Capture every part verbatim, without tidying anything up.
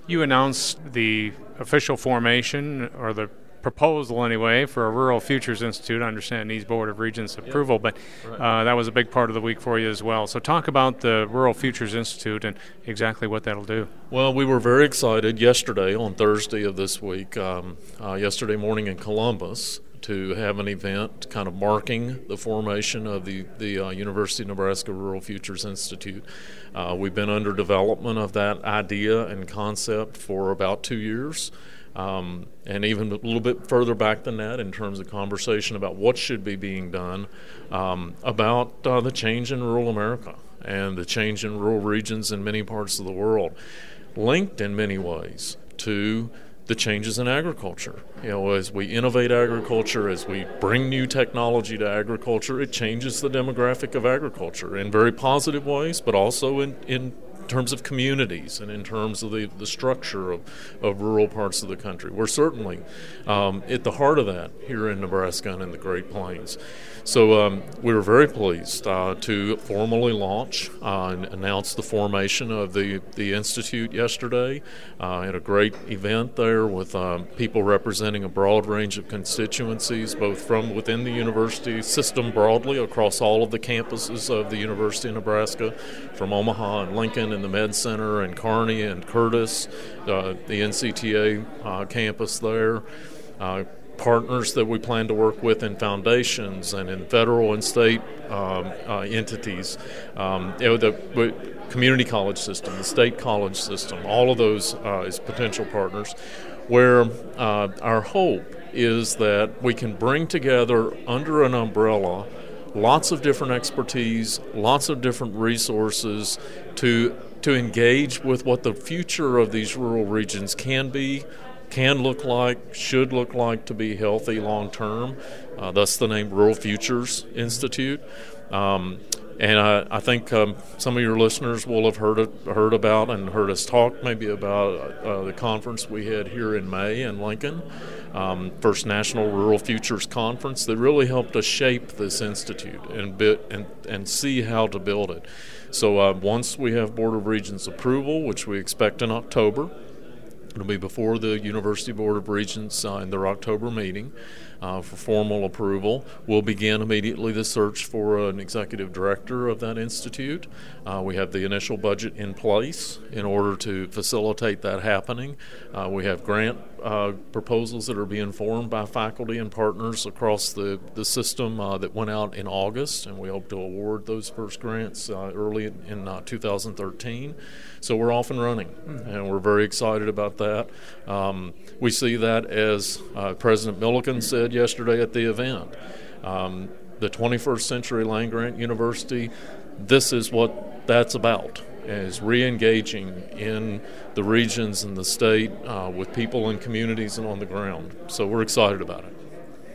You announced the official formation, or the proposal anyway, for a Rural Futures Institute. I understand needs Board of Regents approval, Yep. but Right. uh, that was a big part of the week for you as well. So talk about the Rural Futures Institute and exactly what that'll do. Well, we were very excited yesterday, on Thursday of this week, um, uh, yesterday morning in Columbus, to have an event kind of marking the formation of the, the uh, University of Nebraska Rural Futures Institute. Uh, we've been under development of that idea and concept for about two years. Um, and even a little bit further back than that in terms of conversation about what should be being done um, about uh, the change in rural America and the change in rural regions in many parts of the world, linked in many ways to the changes in agriculture. You know, as we innovate agriculture, as we bring new technology to agriculture, it changes the demographic of agriculture in very positive ways, but also in, in terms of communities and in terms of the, the structure of, of rural parts of the country. We're certainly um, at the heart of that here in Nebraska and in the Great Plains. So um, we were very pleased uh, to formally launch uh, and announce the formation of the, the Institute yesterday. Uh, had a great event there with um, people representing a broad range of constituencies, both from within the university system broadly across all of the campuses of the University of Nebraska, from Omaha and Lincoln and the Med Center and Kearney and Curtis, uh, the N C T A uh, campus there. Uh, partners that we plan to work with in foundations and in federal and state um, uh, entities, um, you know, the community college system, the state college system, all of those uh, as potential partners, where uh, our hope is that we can bring together under an umbrella lots of different expertise, lots of different resources to to engage with what the future of these rural regions can be, can look like, should look like to be healthy long term. Uh, thus the name Rural Futures Institute. Um, and I, I think um, some of your listeners will have heard it, heard about and heard us talk maybe about uh, the conference we had here in May in Lincoln, um, First National Rural Futures Conference, that really helped us shape this institute and bit and, and see how to build it. So uh, once we have Board of Regents approval, which we expect in October, it'll be before the University Board of Regents uh, in their October meeting uh, for formal approval. We'll begin immediately the search for an executive director of that institute. Uh, we have the initial budget in place in order to facilitate that happening. Uh, we have grant uh, proposals that are being formed by faculty and partners across the, the system uh, that went out in August, and we hope to award those first grants uh, early in, in uh, two thousand thirteen. So we're off and running, mm-hmm. and we're very excited about that. Um, we see that, as uh, President Milliken said yesterday at the event, um, the twenty-first Century Land Grant University, this is what that's about, is re-engaging in the regions and the state uh, with people and communities and on the ground. So we're excited about it.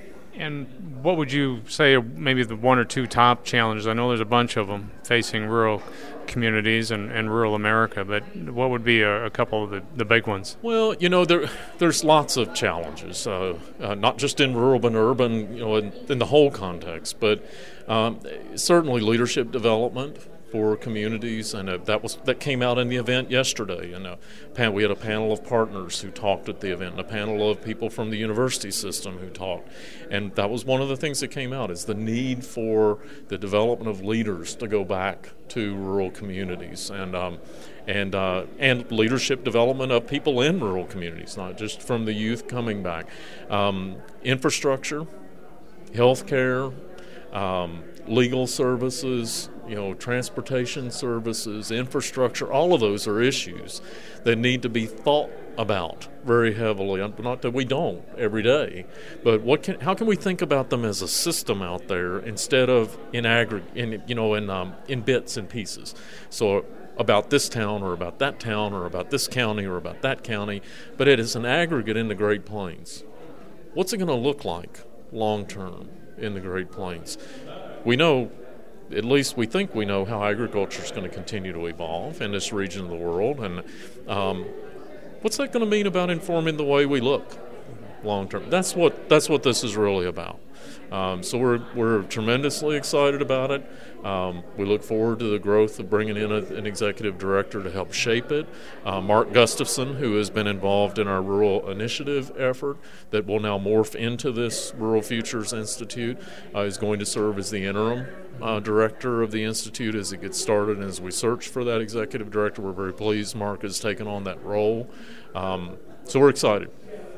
And what would you say are maybe the one or two top challenges? I know there's a bunch of them facing rural communities and, and rural America, but what would be a, a couple of the, the big ones? Well, you know, there there's lots of challenges, uh, uh, not just in rural and urban, you know, in, in the whole context, but um, certainly leadership development for communities, and uh, that was that came out in the event yesterday. And uh, pan- we had a panel of partners who talked at the event, and a panel of people from the university system who talked. And that was one of the things that came out, is the need for the development of leaders to go back to rural communities, and um, and uh, and leadership development of people in rural communities, not just from the youth coming back. Um, infrastructure, healthcare, um, legal services, you know, transportation services, infrastructure, all of those are issues that need to be thought about very heavily. Not that we don't every day, but what can, how can we think about them as a system out there instead of in aggregate, in, you know, in um, in bits and pieces. So about this town or about that town or about this county or about that county, but it is an aggregate in the Great Plains. What's it going to look like long term in the Great Plains? We know, at least we think we know, how agriculture is going to continue to evolve in this region of the world, and um, what's that going to mean about informing the way we look long term. That's what that's what this is really about. Um, so we're we're tremendously excited about it. Um, we look forward to the growth of bringing in a, an executive director to help shape it. Uh, Mark Gustafson, who has been involved in our rural initiative effort that will now morph into this Rural Futures Institute, uh, is going to serve as the interim uh, director of the institute as it gets started. And as we search for that executive director, we're very pleased Mark has taken on that role. Um, so we're excited.